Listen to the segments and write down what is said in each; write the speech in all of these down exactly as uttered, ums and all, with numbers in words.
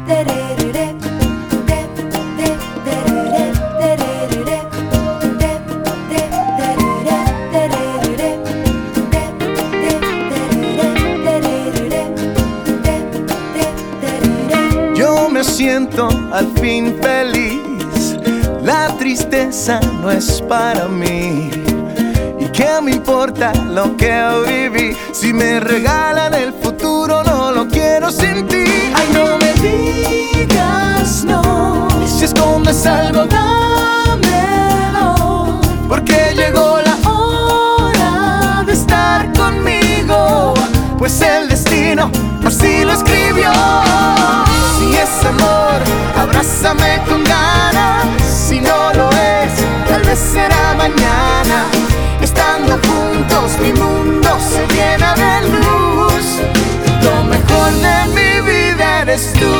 Yo me siento al fin feliz, la tristeza no es para mí. ¿Y qué me importa lo que hoy viví? Si me regalan el futuro no lo quiero sin ti. Ay, no me digas no, si escondes algo dámelo, porque llegó la hora de estar conmigo, pues el destino así lo escribió. Si es amor, abrázame con ganas. Si no lo es, tal vez será mañana. Estando juntos mi mundo se llena de luz. Lo mejor de mi vida eres tú.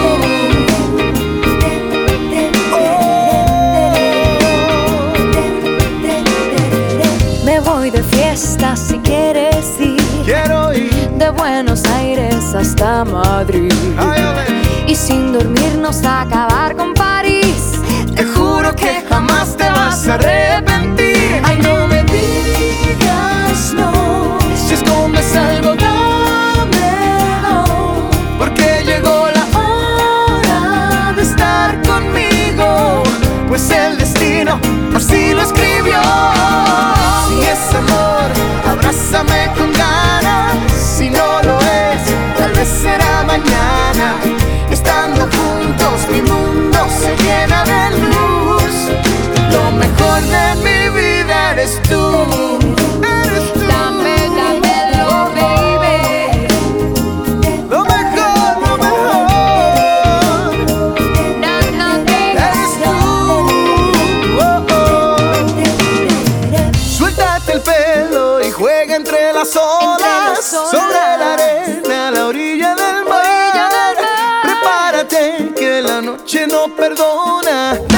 Me voy de fiesta si quieres ir. Quiero ir de Buenos Aires hasta Madrid. Ay, y sin dormirnos a acabar con París. Te juro que jamás te vas a arrepentir. Ay, no me digas no, si escondes algo dámelo, porque llegó la hora de estar conmigo, pues el destino así lo escribió. Si es amor, abrázame con ganas. Si no lo es, tal vez será mañana. Estando juntos mi mundo se llena de luz. Lo mejor de mi vida eres tú. Eres tú. Dame, dámelo, baby. Lo mejor, lo mejor. No, no, baby. Eres tú. Oh, oh. Suéltate el pelo y juega entre las olas, Entre las olas. sobre la arena, a la orilla del mar. Orilla del mar. Prepárate que la noche no perdona.